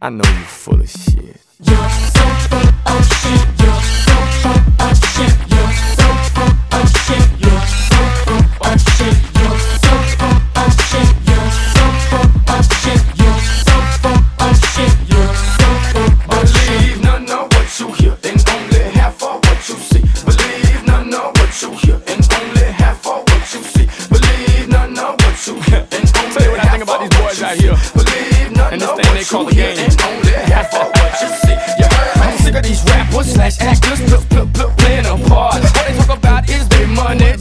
I know you full of shit. You're so full of shit. You're so full of shit. You're so full of shit. You're so full of shit. You're so full of shit. You're so full of shit. You're so full of shit. You're so full of shit. Believe none of what you hear and only half of what you see. Believe none of what you hear and only half of what you see. Believe none of what you hear and only Tell you what I think about these boys out here. Believe none And this of thing they what call you the hear game. and only half of what you see. You heard me? I'm sick of these rappers slash actors playing a part. All they talk about is their money,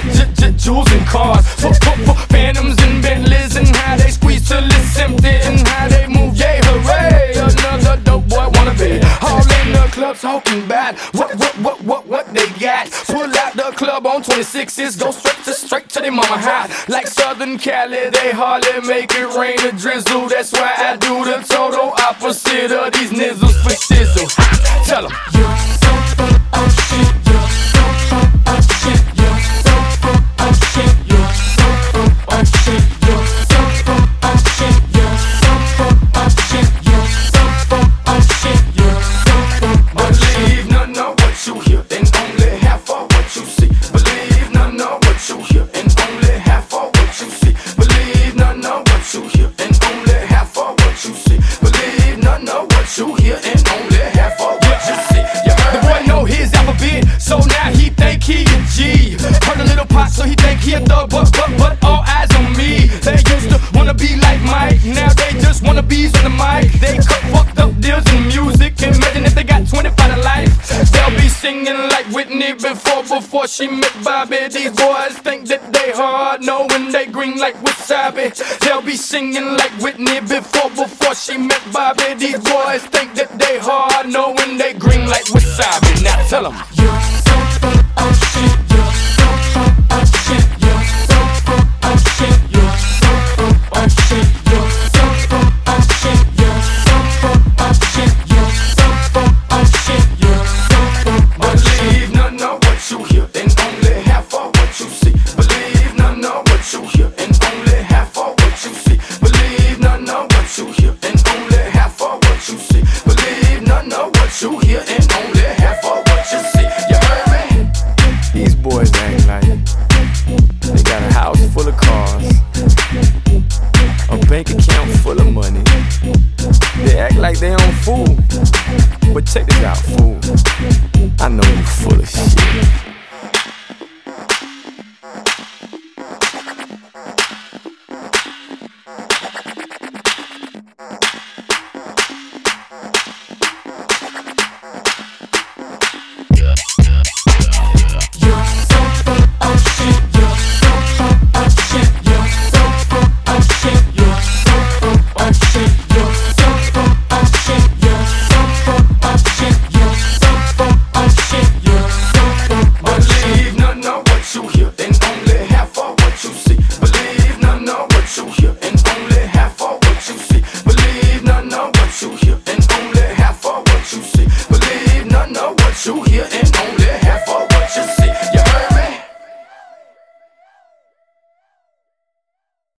jewels and cars, phantoms and Bentleys, and how they squeeze till it's empty, and how they move, yay, hooray, another dope boy wannabe. All in the club talking about what they got. Pull out the club on 26s, go straight to their mama house. Like Southern Cali, they hardly make it rain or drizzle. That's why I do the total opposite of these nizzles for shizzle. Tell 'em. You're so full of shit. You're so full of shit. You're so full of shit. You're so full of shit. You're so full of shit. You're so full of shit. You're so full of shit. You're so full of shit. Believe none of what you hear and only half of what you see. Believe none of what you hear and only half of what you see. Believe none of what you hear and only half of what you see. Believe none of what you hear and only half of what you see. You The heard boy me? know his alphabet, so now he think he a G. Heard a little pot, so he think he a thug, but all eyes on me. They used to wanna be like Mike, now they just wanna be on the mic. They cut fucked up deals in music. Imagine if they got 25 to life. They'll be singing like Whitney before she met Bobby. These boys think that they hard, knowing they green like wasabi. They'll be singing like Whitney before she met Bobby. These boys think that they hard, knowing they green like wasabi. Now tell 'em. You're so full of shit. You're so full of shit. You're so full of shit. You're so full of shit. You're so full of shit. You're so full of shit. You're so full of shit. You're so full of shit. Believe none of what you hear and only half of what you see. Believe none of what you hear and only half of what you see. Believe none of what you hear and only half of what you see. Believe none of what you hear and only half of what you see. You heard me? These boys act like they got a house full of cars, a bank account full of money. They act like they on food, but check this out, fool.